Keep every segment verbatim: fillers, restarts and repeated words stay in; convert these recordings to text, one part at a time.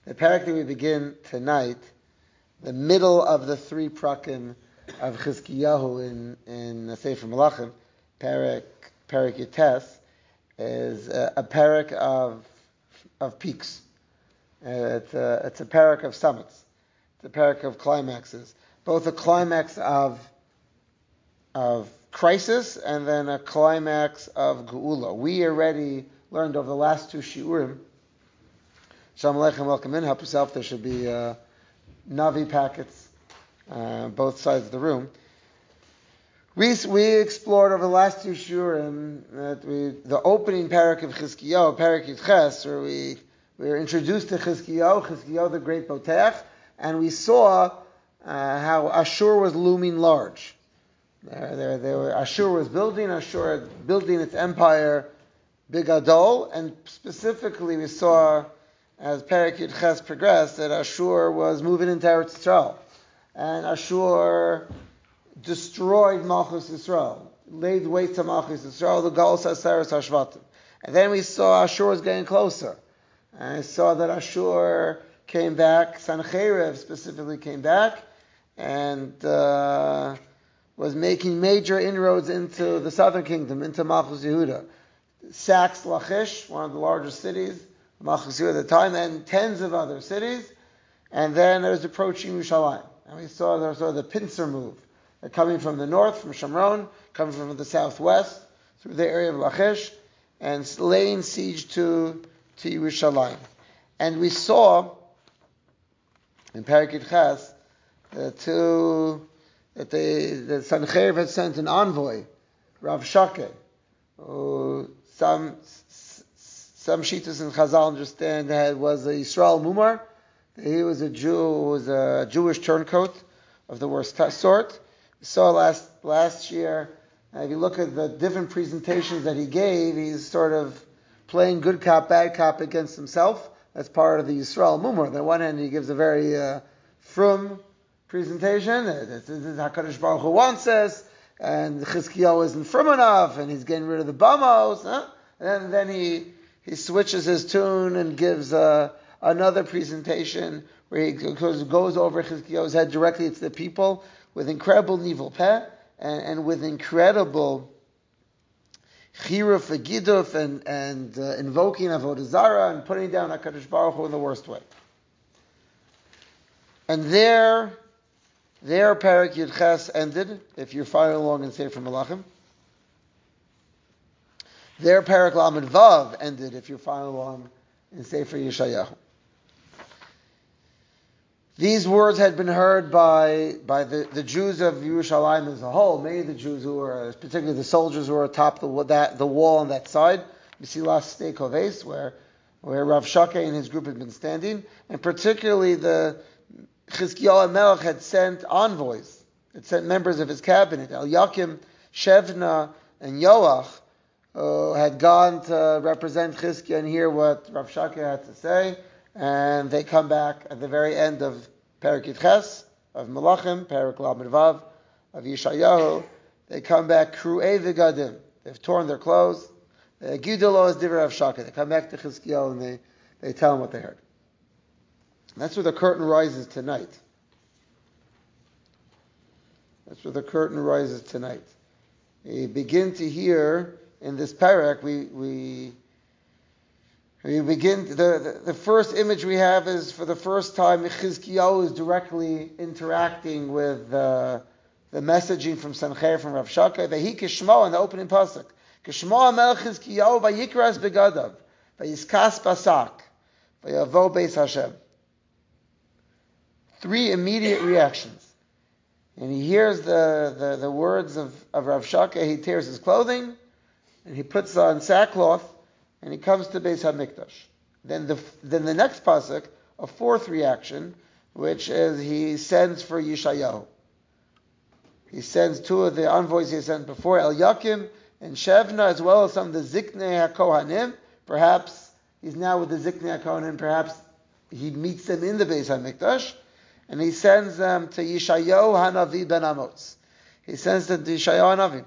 The parak that we begin tonight, the middle of the three prakim of Chizkiyahu in in Sefer Malachim, parak parak Yates, is a, a parak of of peaks. Uh, it's a it's a parak of summits. It's a parak of climaxes. Both a climax of of crisis and then a climax of geula. We already learned over the last two shiurim. Shalom Aleichem, welcome in. Help yourself. There should be uh, Navi packets, uh, both sides of the room. We we explored over the last two shiurim that we the opening parak of Chizkiyahu, parak Yitches, where we we were introduced to Chizkiyahu, Chizkiyahu the great Potech, and we saw uh, how Ashur was looming large. There, there, there were, Ashur was building, Ashur building its empire, Bigadol, and specifically we saw, as Parak Yudches progressed, that Ashur was moving into Eretz Yisrael. And Ashur destroyed Malchus Yisrael, laid waste to Malchus Yisrael, the Gaul Saseres Hashvatim. And then we saw Ashur was getting closer. And I saw that Ashur came back, Sancheiriv specifically came back, and uh, was making major inroads into the southern kingdom, into Malchus Yehuda. Saxed Lachish, one of the largest cities, Malchus Yehuda at the time, and tens of other cities, and then it was approaching Yerushalayim. And we saw the, saw the pincer move, uh, coming from the north, from Shomron, coming from the southwest, through the area of Lachish, and laying siege to, to Yerushalayim. And we saw, in Parak Yitches, the two, that they, that Sancheiriv had sent an envoy, Rav Shakeh, who some some Shitas and Chazal understand that was a Yisrael Mumar. He was a Jew, who was a Jewish turncoat of the worst sort. We saw last last year, uh, if you look at the different presentations that he gave, he's sort of playing good cop, bad cop against himself. That's part of the Yisrael Mumar. On the one hand, he gives a very uh, frum presentation. This is HaKadosh Baruch Hu wants us, and Chizkiyahu isn't frum enough, and he's getting rid of the bamos. Huh? And then he he switches his tune and gives uh, another presentation where he goes, goes over Chizkiyahu's head directly to the people with incredible nivel peh and, and with incredible chiruf and giduf and, and uh, invoking Avodah Zarah and putting down HaKadosh Baruch Hu in the worst way. And there, there Parak Yudches ended, if you're following along in Sefer Malachim. There Parak Lamed Vav ended, if you're following along in Sefer Yeshayahu. These words had been heard by, by the, the Jews of Yerushalayim as a whole, many of the Jews who were, particularly the soldiers who were atop the, that, the wall on that side, Mesilas Shtei Koves, where, where Rav Shakeh and his group had been standing, and particularly the Chizkiyahu Melech had sent envoys, had sent members of his cabinet, Eliakim, Shevna, and Yoach, who had gone to represent Chizkiyahu and hear what Rav Shakeh had to say, and they come back at the very end of Parak Yitches, of Malachim, Parak Lamed Vav, of Yeshayahu. They come back Kru'ei V'gadim. They've torn their clothes. Gidolo is Divrei Rav Shakeh. They come back to Chizkiyahu and they, they tell him what they heard. And that's where the curtain rises tonight. That's where the curtain rises tonight. We begin to hear in this parak, we we we begin the, the the first image we have is for the first time Chizkiyahu is directly interacting with uh, the messaging from Sancheiriv from Rav Shakeh. Vehi kishmo in the opening pasuk. Kishmo Melech Chizkiyahu vayikras begadav vayiskas pasak vayavo beis Hashem. Three immediate reactions. And he hears the, the, the words of, of Rav Shakeh, he tears his clothing, and he puts on sackcloth, and he comes to Beis HaMikdash. Then the then the next pasuk, a fourth reaction, which is he sends for Yeshayahu. He sends two of the envoys he sent before, Eliakim and Shevna, as well as some of the Ziknei HaKohanim. Perhaps he's now with the Ziknei HaKohanim, perhaps he meets them in the Beis HaMikdash, and he sends them to Yeshayahu Hanavi ben Amos. He sends them to Yeshayahu Hanavi.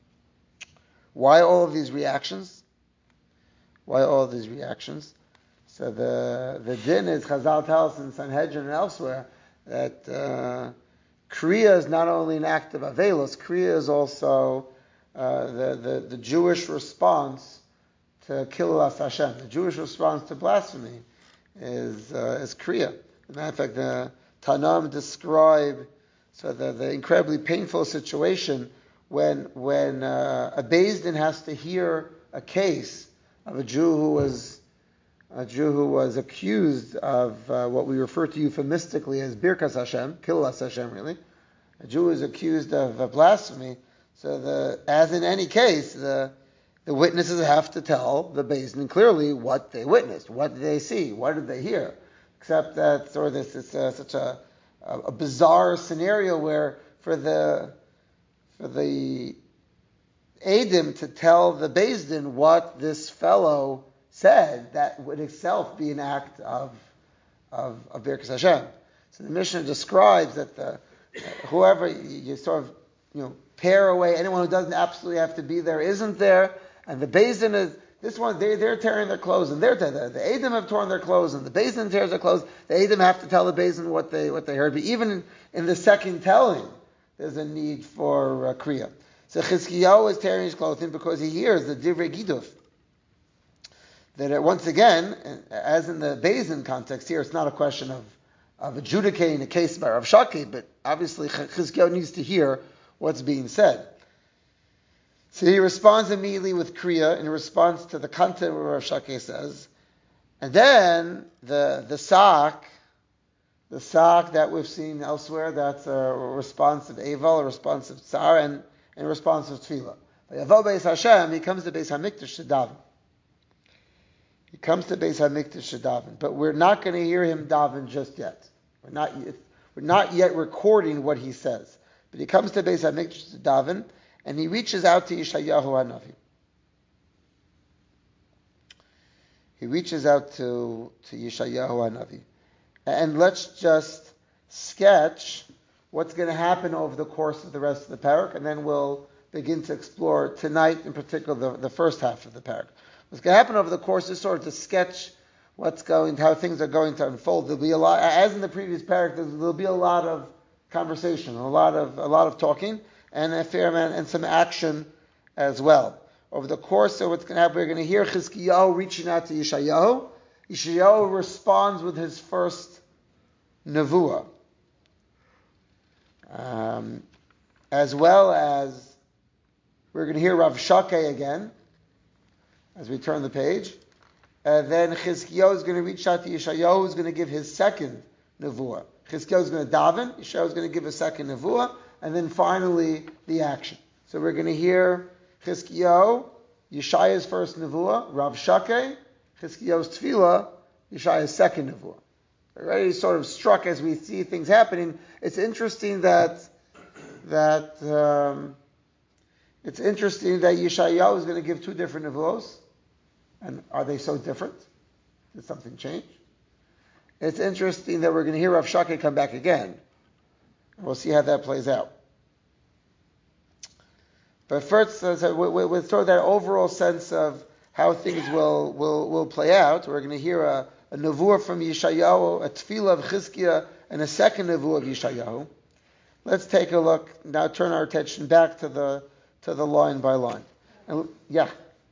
Why all of these reactions? Why all of these reactions? So the the din is Chazal tells in Sanhedrin and elsewhere that uh, Kriya is not only an act of Avelos, Kriya is also uh, the, the the Jewish response to Killas Hashem. The Jewish response to blasphemy is uh, is Kriya. As a matter of fact, the Tanam describe so the, the incredibly painful situation when when uh, a Beis Din has to hear a case of a Jew who was a Jew who was accused of uh, what we refer to euphemistically as Birkas Hashem, Killas Hashem, really. A Jew is accused of uh, blasphemy. So, the, as in any case, the the witnesses have to tell the Beis Din clearly what they witnessed, what did they see, what did they hear. Except that, or this is uh, such a, a, a bizarre scenario where for the for the Eidim to tell the Beis Din what this fellow said, that would itself be an act of of, of Birkas Hashem. So the Mishnah describes that the uh, whoever you, you sort of you know pare away, anyone who doesn't absolutely have to be there isn't there, and the Beis Din is this one. They they're tearing their clothes, and they're the, the Eidim have torn their clothes, and the Beis Din tears their clothes. The Eidim have to tell the Beis Din what they what they heard. But even in, in the second telling, there's a need for uh, Kriya. So Chizkiyahu is tearing his clothing because he hears the Divrei Giduf. That it, once again, as in the Beis Din context here, it's not a question of, of adjudicating a case by Rav Shaki, but obviously Chizkiyahu needs to hear what's being said. So he responds immediately with Kriya in response to the content of what Rav Shaki says. And then the the Sak, the Sak that we've seen elsewhere, that's a response of Eval, a response of Tsar, and, and a response of Tefillah. Yavo Beis Hashem, he comes to Beis HaMikdash to daven. He comes to Beis HaMikdash to daven, but we're not going to hear him daven just yet. We're not yet, we're not yet recording what he says. But he comes to Beis HaMikdash to daven, and he reaches out to Yeshayahu HaNavi. He reaches out to, to Yeshayahu HaNavi. And let's just sketch what's going to happen over the course of the rest of the parak, and then we'll begin to explore tonight, in particular, the, the first half of the parak. What's going to happen over the course is sort of to sketch what's going, how things are going to unfold. There'll be a lot, as in the previous parak, there'll be a lot of conversation, a lot of a lot of talking, and a fair amount, and some action as well. Over the course of what's going to happen, we're going to hear Chizkiyahu reaching out to Yeshayahu. Yeshayahu responds with his first nevuah, um, as well as we're going to hear Rav Shakeh again as we turn the page. And then Chizkiyahu is going to reach out to Yeshayahu, who's going to give his second nevuah. Chizkiyahu is going to daven, Yeshayahu is going to give a second nevuah, and then finally the action. So we're going to hear Chizkiyahu, Yeshayahu's first nevuah, Rav Shakeh, Chizkiyahu's tefillah, Yeshayahu's second nevuah. Already sort of struck as we see things happening. It's interesting that that um, it's interesting that Yeshayahu is going to give two different nevuos. And are they so different? Did something change? It's interesting that we're going to hear Rav Shakeh come back again. And we'll see how that plays out. But first, uh, so with, with sort of that overall sense of how things will, will, will play out, we're going to hear a, a nevuah from Yeshayahu, a tefillah of Chizkiah, and a second nevuah of Yeshayahu. Let's take a look, now turn our attention back to the to the line by line. And, yeah?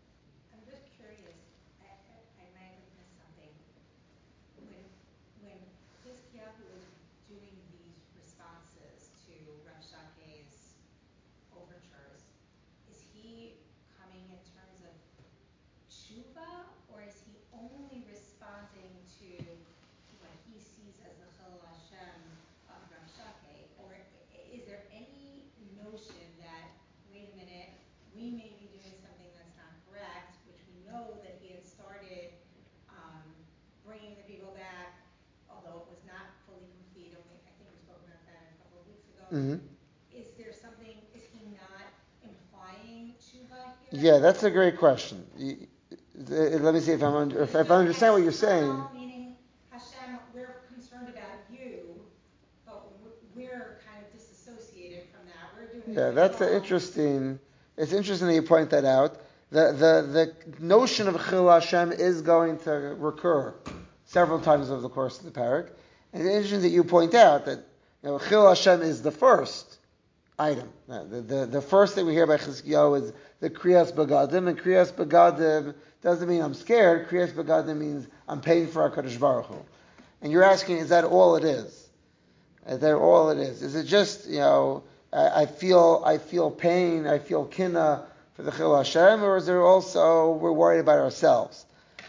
Mm-hmm. Is there something, is he not implying tshuva here? Yeah, that's a great question. Let me see if, I'm under, if, if I understand what you're saying. Meaning, Hashem, we're concerned about you, but we're kind of disassociated from that. We're doing Yeah, that's an interesting, it's interesting that you point that out. The, the, the notion of Chil Hashem is going to recur several times over the course of the parak. And it's interesting that you point out that you know, Chil Hashem is the first item. The, the, the first thing we hear by Chizkiyahu is the Kriyas Bagadim, and Kriyas Bagadim doesn't mean I'm scared. Kriyas Bagadim means I'm paying for HaKadosh Baruch Hu. And you're asking, is that all it is? Is that all it is? Is it just, you know, I, I feel I feel pain, I feel kinna for the Chil Hashem, or is there also, we're worried about ourselves?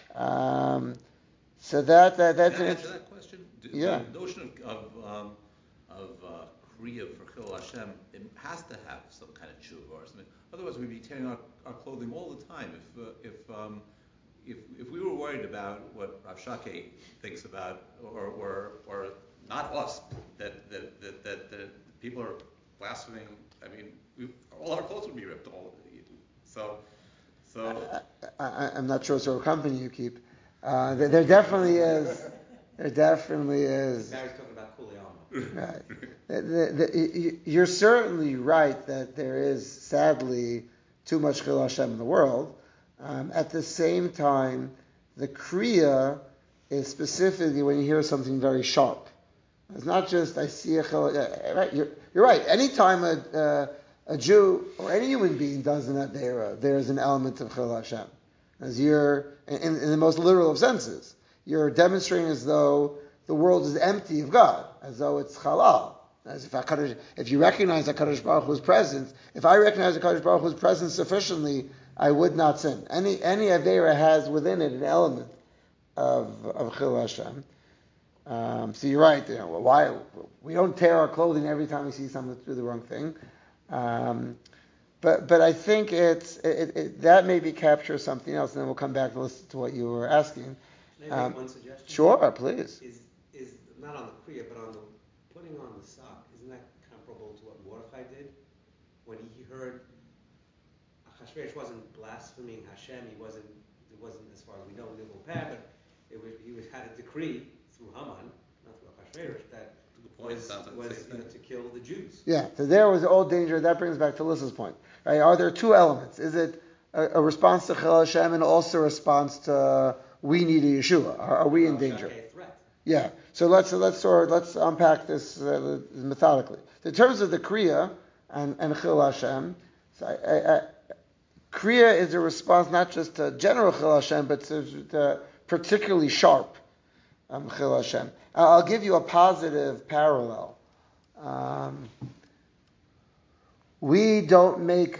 Um, so that, that that's Can I an answer that question? Do, yeah. The notion of of, um, of uh, Kriya for Chil Hashem, it has to have some kind of tshuva or something. Otherwise, we'd be tearing our, our clothing all the time. If uh, if um, if if we were worried about what Rav Shakeh thinks about, or or or not us, that that that, that, that people are blaspheming. I mean, we, all our clothes would be ripped. All so so. I, I, I'm not sure what sort of company you keep. Uh, there, there definitely is. There definitely is. Barry's talking about Kuliyama. Right. The, the, the, you're certainly right that there is, sadly, too much Chil Hashem in the world. Um, at the same time, the Kriya is specifically when you hear something very sharp. It's not just, I see a Chil uh, right, you're, you're right. Anytime a, uh, a Jew or any human being does an Adera, there's an element of Chil Hashem. As you're, in, in the most literal of senses, you're demonstrating as though the world is empty of God, as though it's halal. As if HaKadosh, if you recognize HaKadosh Baruch Hu's presence, if I recognize HaKadosh Baruch Hu's presence sufficiently, I would not sin. Any any Avera has within it an element of of Chil Hashem. Um, so you're right. You know, why we don't tear our clothing every time we see someone do the wrong thing. Um, but but I think it's it, it, that maybe captures something else, and then we'll come back to listen to what you were asking. Can I Um, make one suggestion? Sure, please. Is is not on the Kriya, but on the putting on the sock. Isn't that comparable to what Mordechai did when he heard Achashverosh wasn't blaspheming Hashem? He wasn't. It wasn't, as far as we know, Nivul Peh, but it was, he was had a decree through Haman, not through Achashverosh, that point, was, sounds like was the same you know, thing. to kill the Jews. Yeah, so there was all danger. That brings back to Lissa's point. Right? Are there two elements? Is it a, a response to Chil Hashem and also a response to uh, we need a Yeshua? Are, are we in danger? Okay, threat. Yeah. So let's so let's sort of, let's unpack this uh, methodically. So in terms of the Kriya and, and Chil Hashem, so I, I, I, Kriya is a response not just to general Chil Hashem, but to, to particularly sharp um, Chil Hashem. I'll give you a positive parallel. Um, we don't make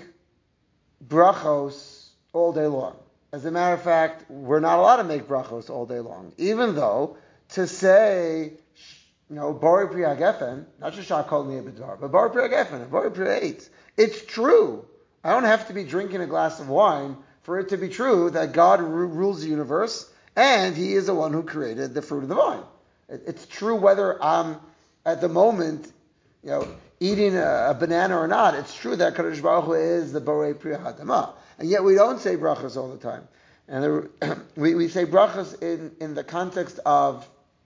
brachos all day long. As a matter of fact, we're not allowed to make brachos all day long, even though to say, you know, Bori Priya Gefen, not just Shakol Niyabidvar, but Bori Priya Gefen, Bori Priya Eitz. It's true. I don't have to be drinking a glass of wine for it to be true that God r- rules the universe and He is the one who created the fruit of the vine. It, it's true whether I'm at the moment, you know, eating a, a banana or not. It's true that Kadosh Baruch Hu is the Borei Priya Hadamah. And yet we don't say brachas all the time. And there, we, we say brachas in, in the context of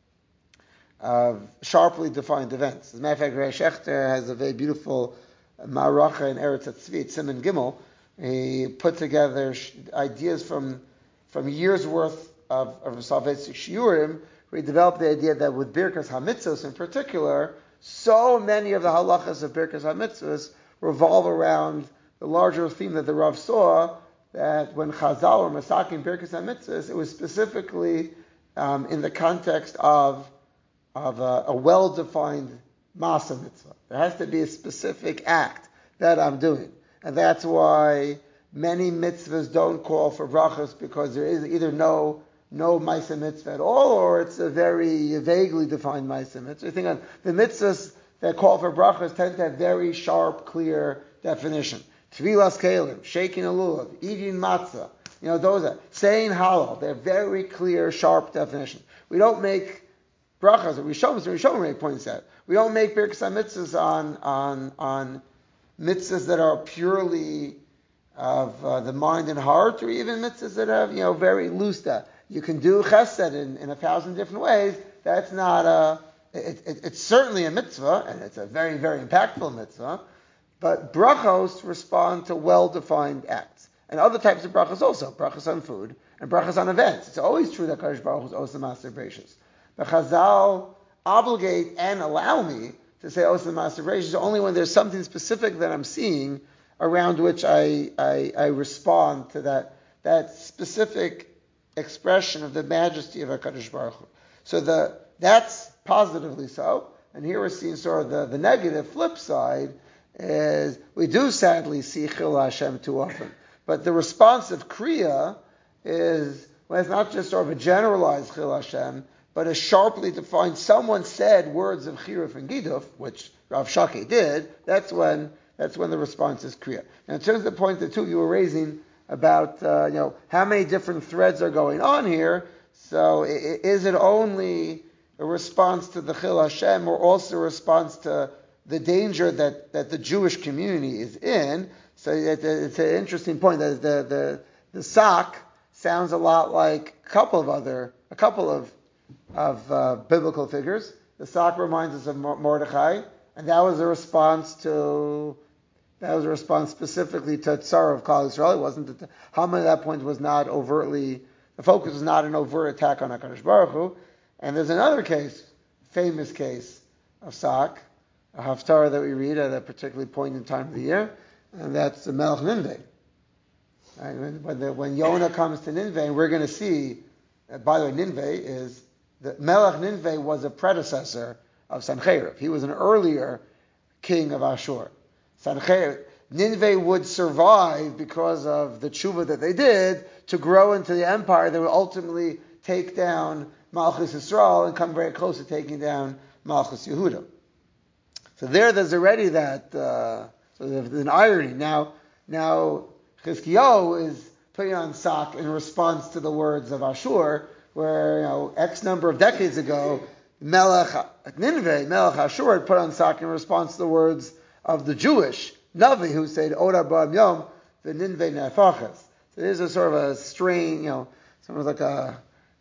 of sharply defined events. As a matter of fact, Reish Echter has a very beautiful ma'aracha in Eretz Hatzvi, Siman Gimel. He put together sh- ideas from from years worth of, of Salvetzik Shiurim, where he developed the idea that with Birkas HaMitzvos in particular, so many of the halachas of Birkas HaMitzvos revolve around the larger theme that the Rav saw, that when Chazal or Masakin Birkas HaMitzvos, it was specifically um, in the context of of a, a well-defined Masa Mitzvah. There has to be a specific act that I'm doing. And that's why many mitzvahs don't call for brachas, because there is either no no Maisa Mitzvah at all, or it's a very vaguely defined Maisa Mitzvah. You think on the mitzvahs that call for brachas tend to have very sharp, clear definition. Tvilas Kalim, shaking a lulav, eating matzah, you know, those are saying halal. They're very clear, sharp definition. We don't make brachas, or Rishonim, Rishonim points out, we don't make Birkas HaMitzvahs on on on mitzvahs that are purely of uh, the mind and heart, or even mitzvahs that have, you know, very loose that you can do chesed in, in a thousand different ways. That's not a. It, it, it's certainly a mitzvah, and it's a very very impactful mitzvah. But brachos respond to well-defined acts. and other types of brachas also, brachas on food and brachas on events. It's always true that Kadosh Baruch Hu is Osam Maser Bereishis. But Chazal obligate and allow me to say Osam Maser Bereishis only when there's something specific that I'm seeing around which I, I, I respond to that, that specific expression of the majesty of HaKadosh Baruch Hu. So the, that's positively so. And here we're seeing sort of the, the negative flip side is we do sadly see Chil Hashem too often. But the response of Kriya is, well, it's not just sort of a generalized Chil Hashem, but a sharply defined, someone said words of Chiruf and Giduf, which Rav Shaki did, that's when that's when the response is Kriya. Now in terms of the point that two you were raising about uh, you know how many different threads are going on here, so is it only a response to the Chil Hashem or also a response to the danger that, that the Jewish community is in? So it, it's an interesting point. The, the, the, the sock sounds a lot like a couple of other, a couple of, of uh, biblical figures. The sock reminds us of Mordechai, and that was a response to, that was a response specifically to Tsar of Klal Yisrael. It wasn't, that Haman at that point was not overtly, the focus was not an overt attack on HaKadosh Baruch Hu. And there's another case, famous case of sock, a haftarah that we read at a particularly point in time of the year, and that's the Melech Ninveh. Right? When, when, the, when Yonah comes to Ninveh, and we're going to see, uh, by the way, Ninveh is, the Melech Ninveh was a predecessor of Sancherib. He was an earlier king of Ashur. Sancherib, Ninveh would survive because of the tshuva that they did to grow into the empire that would ultimately take down Malchus Yisrael and come very close to taking down Malchus Yehuda. So there, there's already that. Uh, so there's an irony. Now, now Chizkiyahu is putting on sock in response to the words of Ashur, where you know X number of decades ago, Melech Ninveh, Melech Ashur had put on sock in response to the words of the Jewish Navi who said Od Arba Yom the Ninveh Nefachas. So there's a sort of a strange, you know, sort of like a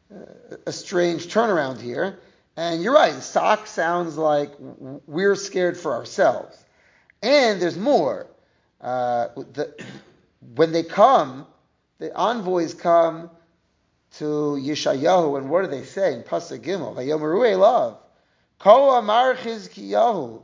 a strange turnaround here. And you're right, sock sounds like we're scared for ourselves. And there's more. Uh, the, when they come, the envoys come to Yeshayahu, and what do they say in Pasuk Gimel? Vayomeru elav, Ko amar Chizkiyahu.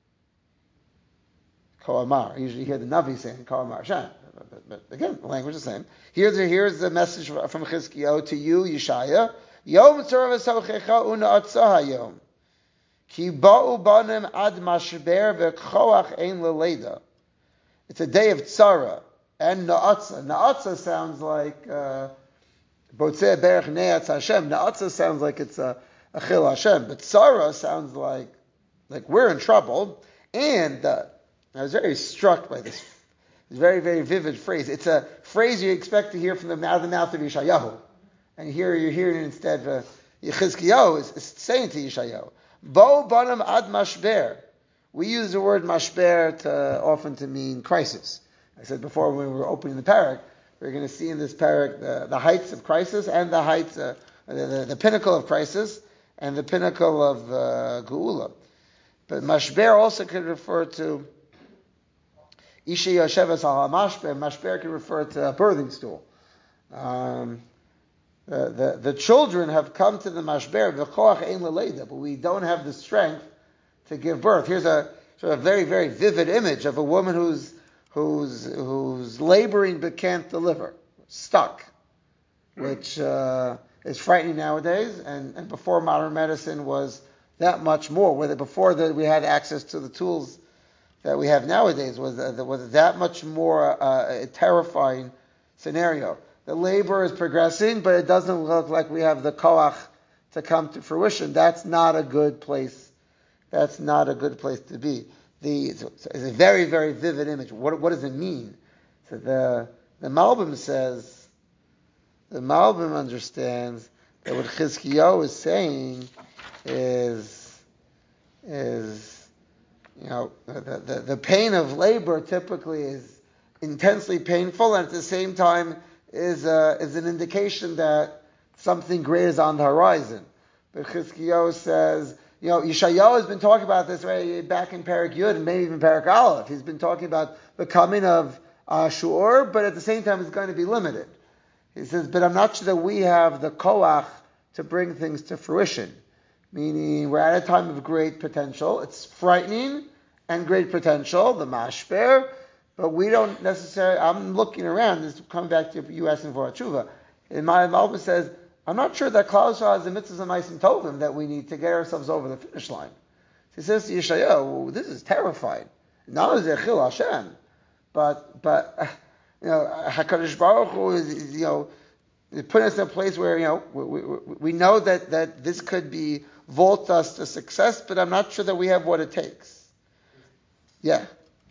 Ko amar. Usually you hear the Navi saying Ko amar Hashem. But, but again, the language is the same. Here's the, here's the message from Chizkiyahu to you, Yeshaya. Yom tzor v'savchecha una atzah hayom. Ki ba'u banim ad mashber v'choach ein leleda. It's a day of tzara and na'atzah. Na'atzah sounds like botzeh berach ne'atz Hashem. Na'atzah sounds like it's a, a chil Hashem. But tzara sounds like like we're in trouble. And uh, I was very struck by this very, very vivid phrase. It's a phrase you expect to hear from the mouth, the mouth of Yeshayahu. And here you're hearing it instead, uh, Chizkiyahu is, is saying to Yeshayahu, Bo banam ad mashber. We use the word mashber to, often to mean crisis. I said before when we were opening the parak, we're going to see in this parak the, the heights of crisis and the heights, uh, the, the, the pinnacle of crisis and the pinnacle of uh, geula. But mashber also could refer to Isha Yashevas al mashber. Mashber can refer to a birthing stool. Um, the, the, the children have come to the mashber, v'choach ein leleida, but we don't have the strength to give birth. Here's a sort of very, very vivid image of a woman who's who's who's laboring but can't deliver, stuck, which uh, is frightening nowadays. And, and before modern medicine was that much more. Whether before that we had access to the tools that we have nowadays, was uh, was that much more uh, a terrifying scenario. The labor is progressing, but it doesn't look like we have the koach to come to fruition. That's not a good place. That's not a good place to be. The it's, it's a very, very vivid image. What what does it mean? So the the Malbim says, the Malbim understands that what Chizkiyahu is saying is is you know the, the the pain of labor typically is intensely painful, and at the same time is uh, is an indication that something great is on the horizon. But Chizkiyahu says, you know, Yeshayahu has been talking about this right back in Parak Yud and maybe even Parak Aleph. He's been talking about the coming of, uh, sure, but at the same time it's going to be limited. He says, but I'm not sure that we have the koach to bring things to fruition. Meaning, we're at a time of great potential. It's frightening and great potential, the mashper, but we don't necessarily, I'm looking around, this is coming back to you asking for a tshuva. And my Malbim says, I'm not sure that Klal Yisrael has the mitzvahs of Maisim Tovim that we need to get ourselves over the finish line. He says to Yeshayahu, well, this is terrifying. Not only is it Chil Hashem, but, but, you know, HaKadosh Baruch Hu is, you know, putting us in a place where, you know, we, we, we know that, that this could be vault us to success, but I'm not sure that we have what it takes. Yeah.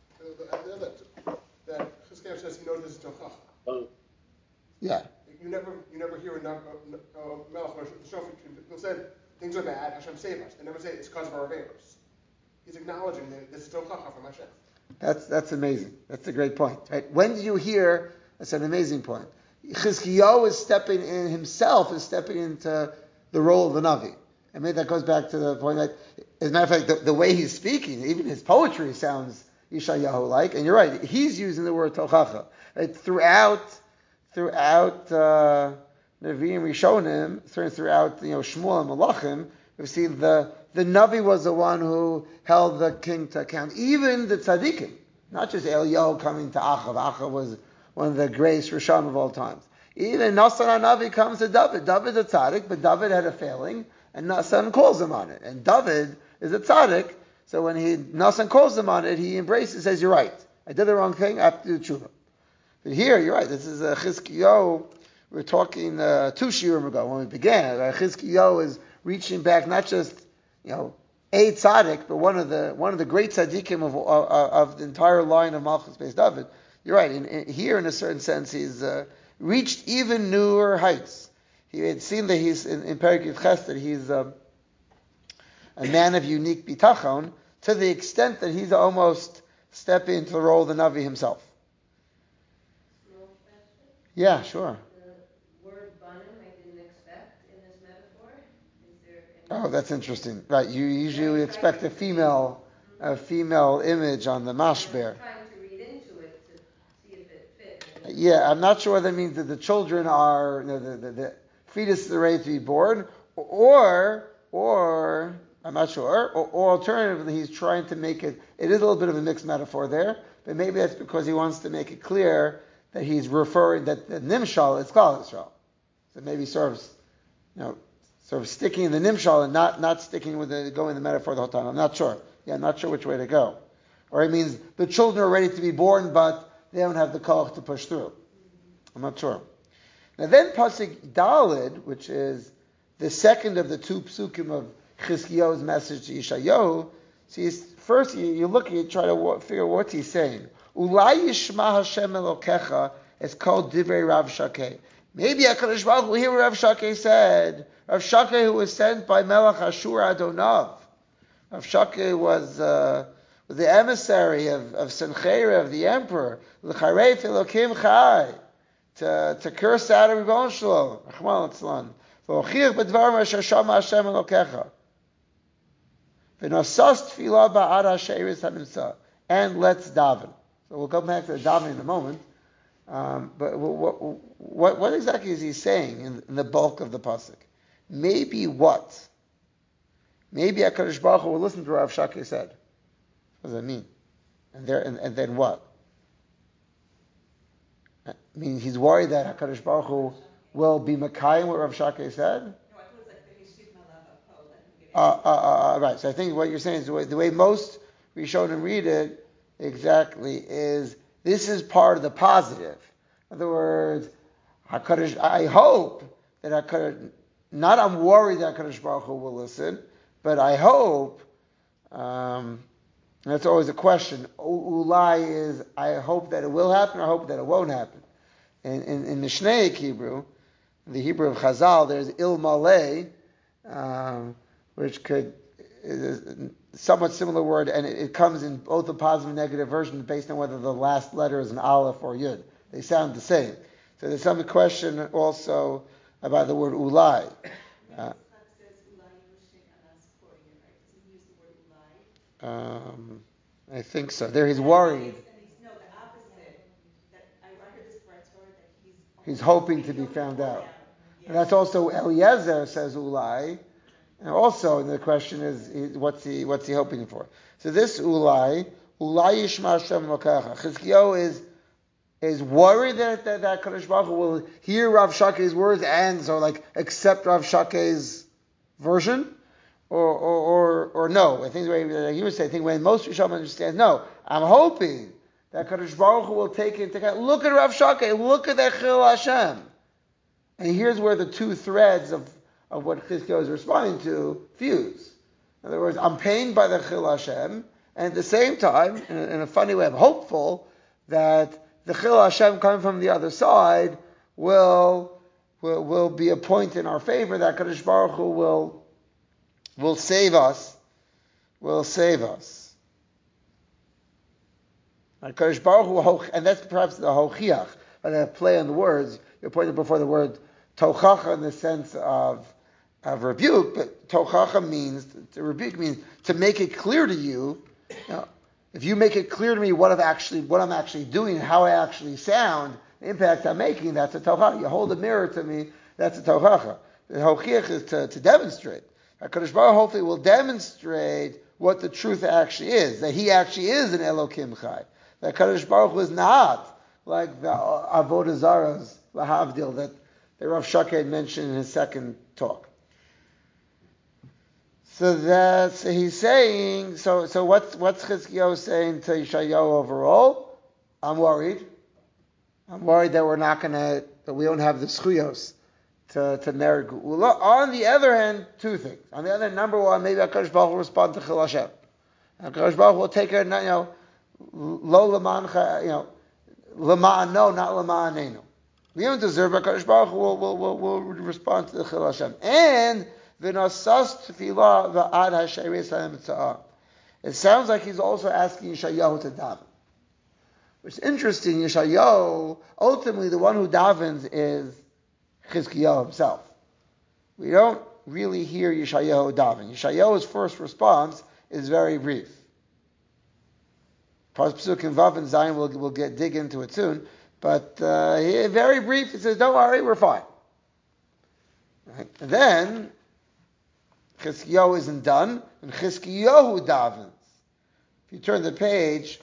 That Chizkiyahu says he knows this is Tochacha. Yeah. You never, you never hear a Melech Shofet. People said things are bad. Hashem save us. They never say it's because of our favors. He's acknowledging that this is Tochacha from Hashem. That's that's amazing. That's a great point. Right? When do you hear? That's an amazing point. Chizkiyahu is stepping in himself, is stepping into the role of the Navi. I mean, that goes back to the point that, as a matter of fact, the, the way he's speaking, even his poetry sounds Yeshayahu-like. And you're right, he's using the word Tochacha. Right? Throughout, throughout uh, Nevi'im Rishonim, throughout you know Shmuel and Malachim, we've seen the the Navi was the one who held the king to account. Even the tzaddikim, not just Eliyahu coming to Achav. Achav was one of the greatest Rishon of all times. Even Nasan Navi comes to David. David's a tzaddik, but David had a failing, and Nasan calls him on it. And David is a tzaddik, so when he Nasan calls him on it, he embraces and says, "You're right. I did the wrong thing. I have to do tshuva." But here, you're right. This is a Chizkiyahu. We were talking uh, two shiurim ago when we began. Uh, Chizkiyahu is reaching back, not just you know a tzaddik, but one of the one of the great tzaddikim of of, of the entire line of Malchus Beis David. You're right. In, in, here, in a certain sense, he's uh, reached even newer heights. He had seen that he's in, in Perek Yud Ches that he's um, a man of unique bitachon to the extent that he's almost stepping into the role of the Navi himself. Small question? Yeah, sure. The word banim I didn't expect in this metaphor. Is there any Oh, that's interesting. Right, you usually expect a female, a female image on the mashber. I'm trying to read into it to see if it fits. Yeah, I'm not sure what that means that the children are, you know, the, the, the fetus is ready to be born, or, or, I'm not sure, or, or alternatively, he's trying to make it, it is a little bit of a mixed metaphor there, but maybe that's because he wants to make it clear that he's referring, that the Nimshal is Klal Yisrael. So maybe sort of, you know, sort of sticking in the Nimshal and not, not sticking with the, going the metaphor the whole time. I'm not sure. Yeah, I'm not sure which way to go. Or it means the children are ready to be born, but they don't have the koach to push through. I'm not sure. Now then Pasuk Dalid, which is the second of the two psukim of Chizkiyahu's message to Yeshayahu, see, first you, you look at it, try to figure out what he's saying. Ulai yishma Hashem Elokecha, it's called Divrei Rav Shakeh. Maybe HaKadosh Baruch Hu will hear what Rav Shakeh said. Rav Shakeh, who was sent by Melech Ashur Adonav. Rav Shakeh was uh, the emissary of, of Sencheira, of the emperor. L'charei Elokim Chai. To, to curse out of Ribbon Shalom. Rachman Litzlan. V'ochiach b'dvar asher shama Hashem Elokecha. V'nosas tefillah ba'ad ha'sheiris ha'nimsa. And let's daven. So we'll come back to the davening in a moment. Um, but what, what, what exactly is he saying in, in the bulk of the pasuk? Maybe what? Maybe HaKadosh Baruch Hu will listen to what Rav Shakeh said. What does that mean? And, there, and, and then what? I mean, he's worried that HaKadosh Baruch Hu will be Makayim what Rav Shakeh said? No, I thought it was like the Yeshit Malav Poland. Uh, uh, uh, right, so I think what you're saying is the way, the way most Rishonim read it exactly is this is part of the positive. In other words, HaKadosh, I hope that HaKadosh, not I'm worried that HaKadosh Baruch Hu will listen, but I hope, um, and that's always a question, Ulai is, I hope that it will happen or I hope that it won't happen. In, in, in Mishnaic Hebrew, the Hebrew of Chazal, there's Il Malay, um, which could, is a somewhat similar word, and it, it comes in both a positive and negative version based on whether the last letter is an Aleph or Yud. They sound the same. So there's some question also about the word Ulai. Uh, Um, I think so. There he's worried. No, the opposite. He's hoping to be found out. And that's also Eliezer says ulai. And also, the question is, what's he what's he hoping for? So this ulai, ulai yishma Hashem Elokecha. Chizkiyahu is is worried that that, that Kadosh Baruch Hu will hear Rav Shakeh's words and so like accept Rav Shakeh's version, or or or, or no. I think the way like you would say, I think when most Rishonim understand, no, I'm hoping that Kadosh Baruch Hu will take into account. Look at Rav Shakeh, look at that Chil Hashem, and here's where the two threads of of what Chizkiyahu is responding to fuse. In other words, I'm pained by the Chil Hashem, and at the same time, in a, in a funny way, I'm hopeful that the Chil Hashem coming from the other side will, will, will be a point in our favor, that Kadosh Baruch Hu will, will save us, will save us. And Kadosh Baruch Hu, and that's perhaps the Hochiach, but I play on the words, you pointed before the word Tochacha in the sense of of rebuke, but tochacha means, to rebuke means to make it clear to you, you know, if you make it clear to me what I've actually, what I'm actually doing, how I actually sound, the impact I'm making, that's a tochacha. You hold a mirror to me, that's a tochacha. The hochiach is to, to demonstrate. HaKadosh Baruch Hu hopefully will demonstrate what the truth actually is, that he actually is an Elokim Chai. That HaKadosh Baruch Hu is not like the Avodah Zarah's Lahavdil that, that Rav Shakeh mentioned in his second talk. So that's, he's saying, so so what's what's Chizkiyahu saying to Yeshayahu overall? I'm worried. I'm worried that we're not gonna, that we don't have the schuyos to, to merit Geula. On the other hand, two things. On the other hand, number one, maybe HaKadosh Baruch Hu will respond to Chil Hashem. HaKadosh Baruch Hu will take it, you know, lo lemancha, you know, lema'an no, not lema'anenu. We don't deserve HaKadosh Baruch Hu will, will, will, will respond to the Chil Hashem. And it sounds like he's also asking Yeshayahu to daven. Which is interesting, Yeshayahu, ultimately the one who davens is Chizkiyahu himself. We don't really hear Yeshayahu daven. Yeshayahu's first response is very brief. Pasuk and Vav and Zion, we'll, we'll get dig into it soon, but uh, he, very brief, he says, don't worry, we're fine. Right? And then, Chizkiyahu isn't done, and Chizkiyahu davens. If you turn the page,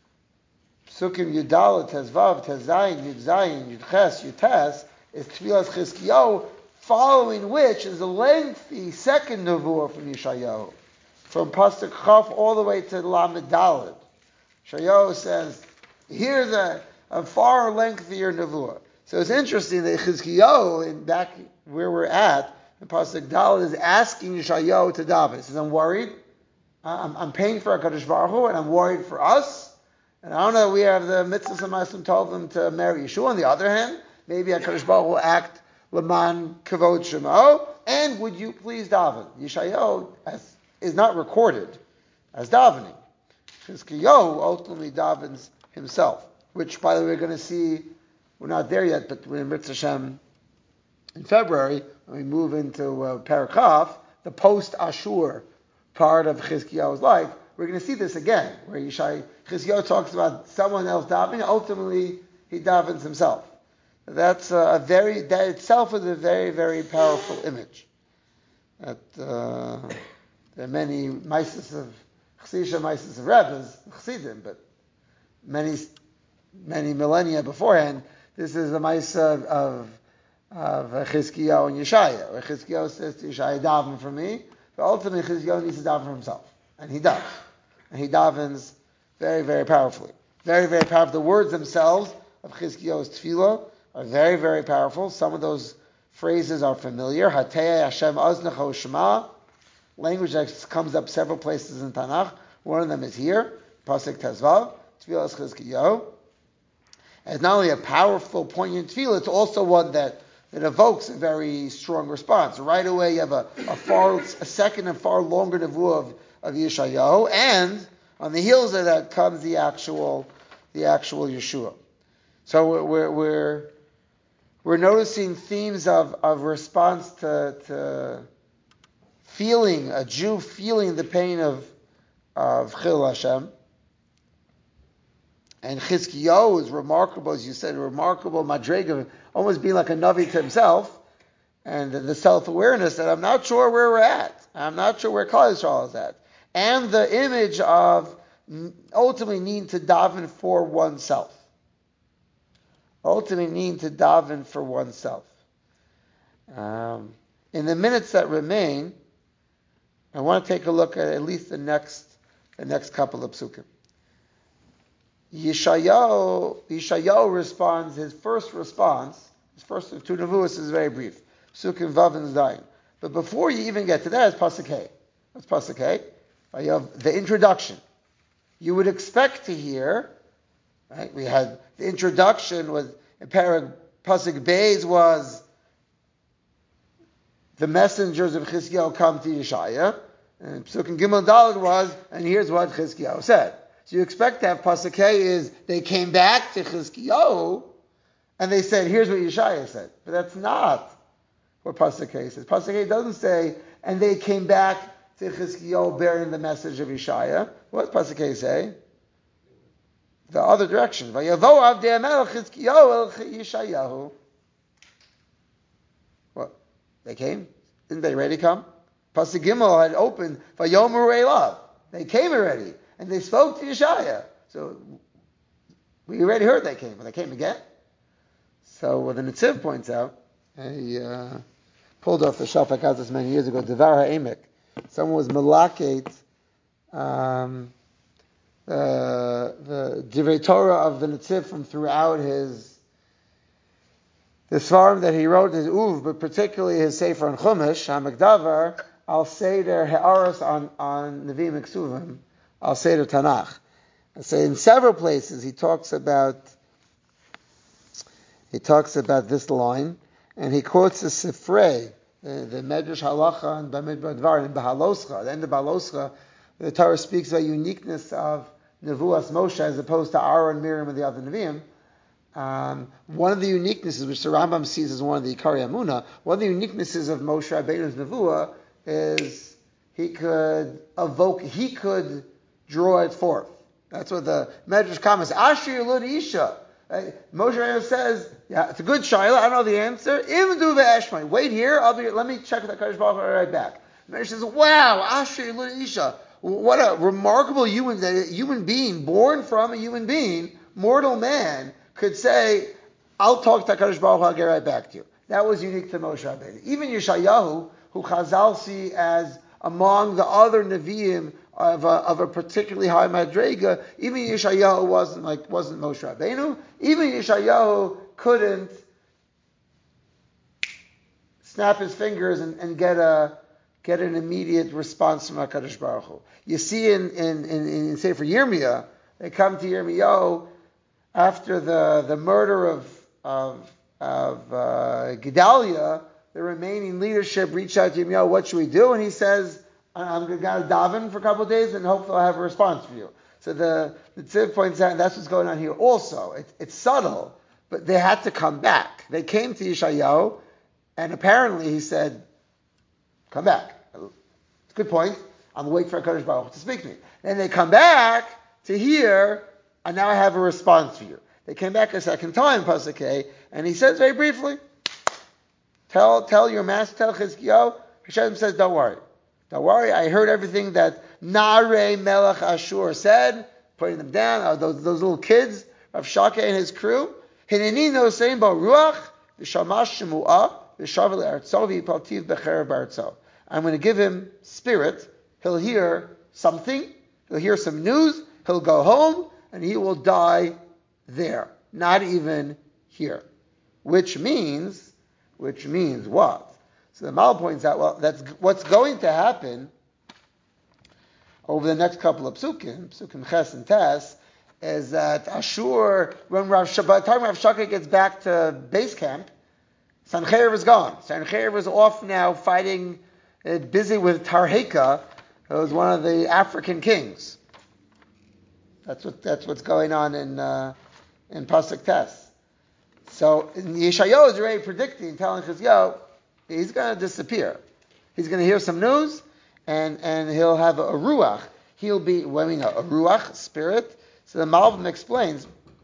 Psukim Yudala, Tezvav, Tezayin, Yudzayin, Yudches, Yutes, is Tfilas Chizkiyahu, following which is a lengthy second nevuah from Yeshayahu, from Pasuk Chaf all the way to Lamed Daled. Yeshayahu says, here's a, a far lengthier nevuah. So it's interesting that Chizkiyahu, in back where we're at, the Pasuk Daled is asking Yeshayahu to daven. He says, I'm worried. I'm, I'm paying for HaKadosh Baruch Hu, and I'm worried for us. And I don't know, we have the mitzvahs of Masim told them to marry Yeshua. On the other hand, maybe HaKadosh Baruch Hu will act Laman Kavod Shemo. And would you please daven? Yeshayahu as, is not recorded as davening. Chizkiyahu ultimately davens himself. Which, by the way, we're going to see, we're not there yet, but we're in Mitzvah Hashem in February, when we move into uh, Parakaf, the post-Ashur part of Chizkiyahu's life, we're going to see this again, where Yeshai, Chizkiyahu talks about someone else davening, ultimately he davens himself. That's a very, that itself is a very, very powerful image. That, uh, there are many Maises of Chassidisha, Maises of Rebbes, Chassidim, but many, many millennia beforehand, this is a Maisa of of Chizkiyahu and Yeshaya, where Chizkiyahu says to Yeshaya, daven for me, but ultimately Chizkiyahu needs to daven for himself. And he does. And he davens very, very powerfully. Very, very powerful. The words themselves of Chizkiyahu's tefillah are very, very powerful. Some of those phrases are familiar. Hatei Hashem Aznecho Shema, language that comes up several places in Tanakh. One of them is here, Pasuk Tezvav, tefillah Chizkiyahu. And it's not only a powerful, poignant tefillah, it's also one that It evokes a very strong response. Right away, you have a, a far, a second and far longer nevuah of, of Yeshayahu, and on the heels of that comes the actual, the actual Yeshua. So we're we're we're, we're noticing themes of, of response to, to feeling a Jew feeling the pain of of Chil Hashem. And Chizkiyahu is remarkable, as you said, a remarkable madrega, almost being like a Navi to himself, and the self-awareness that I'm not sure where we're at. I'm not sure where Klal Yisrael is at. And the image of ultimately needing to daven for oneself. Ultimately needing to daven for oneself. Um, in the minutes that remain, I want to take a look at at least the next the next couple of psukim. Yeshayahu, Yeshayahu responds, his first response, his first of two nevuos is very brief. Psukim Vav and Zayin. But before you even get to that, it's Pasuk Hey. What's Pasuk Hey? You have the introduction. You would expect to hear, right? We had the introduction was in Parag Pasuk Beis was the messengers of Chizkiyahu come to Yeshaya, and Psukim Gimel Daled was, and here's what Chizkiyahu said. So you expect to have Pasuk Hey is they came back to Chizkiyahu, and they said, here's what Yeshaya said. But that's not what Pasuk Hey says. Pasuk Hey doesn't say, and they came back to Chizkiyahu bearing the message of Yeshaya. What does Pasuk Hey say? The other direction. Vayavo avdei HaMelech Chizkiyahu el Yeshayahu. What? They came? Didn't they already come? Pasuk Gimel had opened, Vayomer Elav. They came already. And they spoke to Yeshaya. So, we already heard they came. But they came again. So, what the Netziv points out, he uh, pulled off the shelf, I got this many years ago, Devar HaEmek. Someone was malakate, um, uh, the Divrei Torah of the Netziv from throughout his the Svarim that he wrote, his Uv, but particularly his Sefer on Chumash, HaMakdavar, Al Seder Ha'aros on, on Nevi'im Ksuvim, Al Seder Tanakh. So in several places he talks about he talks about this line, and he quotes the Sifrei, the, the Medrash Halacha and Bamidbar Dvar, and Bahaloscha, the end of Bahaloscha, the Torah speaks about uniqueness of Nevuas Moshe as opposed to Aaron, Miriam, and the other Nevi'im. Um, one of the uniquenesses, which the Rambam sees as one of the Ikari Amunah, one of the uniquenesses of Moshe Rabbeinu's Nevuah is he could evoke, he could draw it forth. That's what the Medrash comments. Ashir Lud Isha. Right? Moshe Rabbeinu says, yeah, it's a good shaila, I don't know the answer. Imdu ve'eshmai. Wait here, I'll be, let me check with the Kadosh Baruch Hu right back. Medrash says, wow, Ashir Lud Isha. What a remarkable human, a human being, born from a human being, mortal man, could say, I'll talk to HaKadosh Baruch Hu, I'll get right back to you. That was unique to Moshe Rabbeinu. Even Yeshayahu, who Chazal see as among the other Nevi'im of a, of a particularly high Madrega, even Yeshayahu wasn't like, wasn't Moshe Rabbeinu. Even Yeshayahu couldn't snap his fingers and, and get a, get an immediate response from HaKadosh Baruch Hu. You see in, in, in, in Sefer Yirmiyah, they come to Yirmiyahu after the, the murder of of, of uh, Gedaliah, the remaining leadership reached out to him, yo, what should we do? And he says, I'm going to daven for a couple of days and hopefully I'll have a response for you. So the, the Tziv points out, and that's what's going on here also. It, it's subtle, but they had to come back. They came to Yeshayahu, and apparently he said, come back. It's a good point. I'm waiting for HaKadosh Baruch Hu to speak to me. Then they come back to hear, and now I have a response for you. They came back a second time, Pasuk Hey, and he says very briefly, tell tell your master, tell Chizkiyahu, Hashem says, don't worry. Don't worry, I heard everything that Nare Melech Ashur said, putting them down, uh, those, those little kids, Rav Shaka and his crew. Hineni no saying about Ruach, V'shamash Shemu'ah, V'shavel Eretzo, V'yipaltiv Becher Baretzo. I'm going to give him spirit, he'll hear something, he'll hear some news, he'll go home, and he will die there, not even here. Which means, which means what? So the Mal points out, well, that's what's going to happen over the next couple of psukim, psukim Ches and Tes, is that Ashur, when Rav, by the time Rav Shaka gets back to base camp, Sancheiriv is gone. Sancheiriv is off now fighting, uh, busy with Tarheka, who was one of the African kings. That's what that's what's going on in uh, in Pasuk Tes. So Yeshayahu is already predicting, telling Chizkiyahu, he's going to disappear. He's going to hear some news, and, and he'll have a, a ruach. He'll be, well, I mean, a, a ruach, spirit. So the Malbim explains,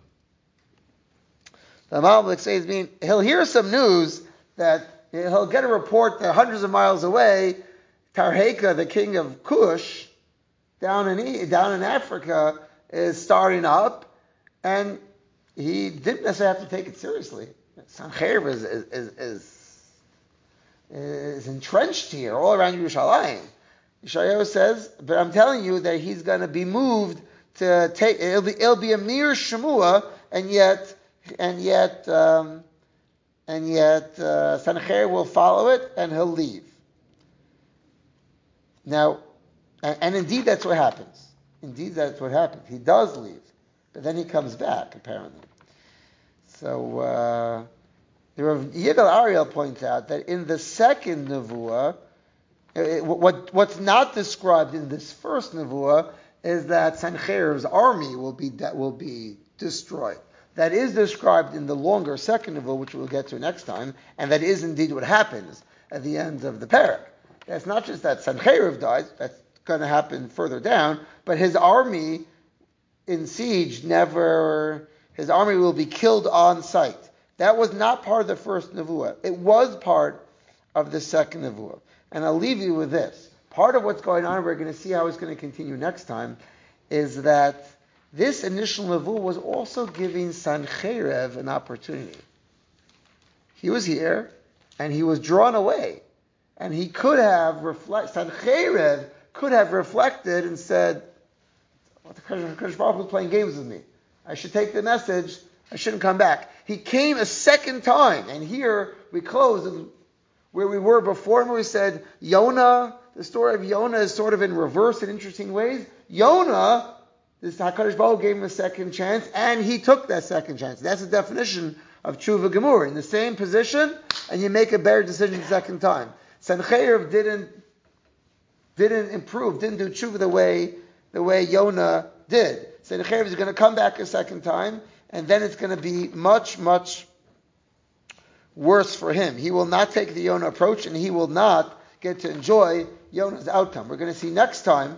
the Malbim explains, mean he'll hear some news that he'll get a report that hundreds of miles away, Tarheka, the king of Kush, down in down in Africa, is starting up, and he didn't necessarily have to take it seriously. Sancherib is is, is, is is entrenched here, all around Yerushalayim. Yeshayahu says, but I'm telling you that he's going to be moved to take. It'll be it'll be a mere shemua, and yet and yet um, and yet uh, Sancherib will follow it, and he'll leave. Now, and, and indeed that's what happens. Indeed that's what happens. He does leave, but then he comes back apparently. So. Uh, The Rav Yigal Ariel points out that in the second nevuah, it, what, what's not described in this first nevuah is that Sancherib's army will be will be destroyed. That is described in the longer second nevuah, which we'll get to next time, and that is indeed what happens at the end of the parak. It's not just that Sancherib dies; that's going to happen further down, but his army in siege never. His army will be killed on sight. That was not part of the first nevuah. It was part of the second nevuah. And I'll leave you with this. Part of what's going on, we're going to see how it's going to continue next time, is that this initial nevuah was also giving Sancherib an opportunity. He was here, and he was drawn away. And he could have reflected, Sancherib could have reflected and said, what the Kadosh Baruch Hu is playing games with me. I should take the message. I shouldn't come back. He came a second time, and here we close where we were before, and we said Yonah. The story of Yonah is sort of in reverse in interesting ways. Yonah, this HaKadosh Baruch Hu gave him a second chance, and he took that second chance. That's the definition of tshuva gemur. In the same position, and you make a better decision the second time. Sancherib didn't didn't improve, didn't do tshuva the way the way Yonah did. Sancherib is going to come back a second time, and then it's going to be much, much worse for him. He will not take the Yonah approach, and he will not get to enjoy Yonah's outcome. We're going to see next time,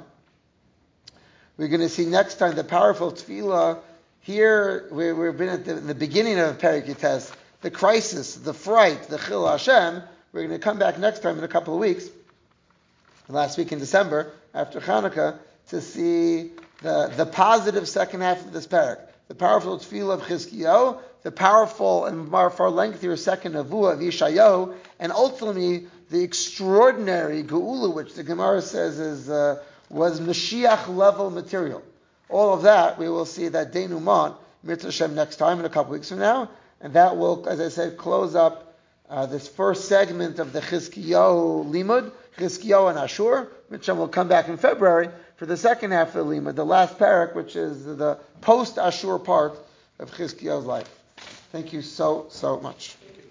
we're going to see next time the powerful tefillah. Here, we, we've been at the, the beginning of Perek Yates, the crisis, the fright, the Chil Hashem. We're going to come back next time in a couple of weeks, last week in December, after Hanukkah, to see the, the positive second half of this parak. The powerful tefillah of Chizkiyahu, the powerful and far lengthier second nevuah of Yeshayahu, and ultimately the extraordinary geula, which the Gemara says is uh, was Mashiach level material. All of that we will see that denouement, Mitzvah Hashem, next time in a couple weeks from now, and that will, as I said, close up uh, this first segment of the Chizkiyahu limud, Chizkiyahu and Ashur. Mitzvah will come back in February for the second half of the limud, the last parak, which is the post-Ashur part of Chizkiyahu's life. Thank you so, so much.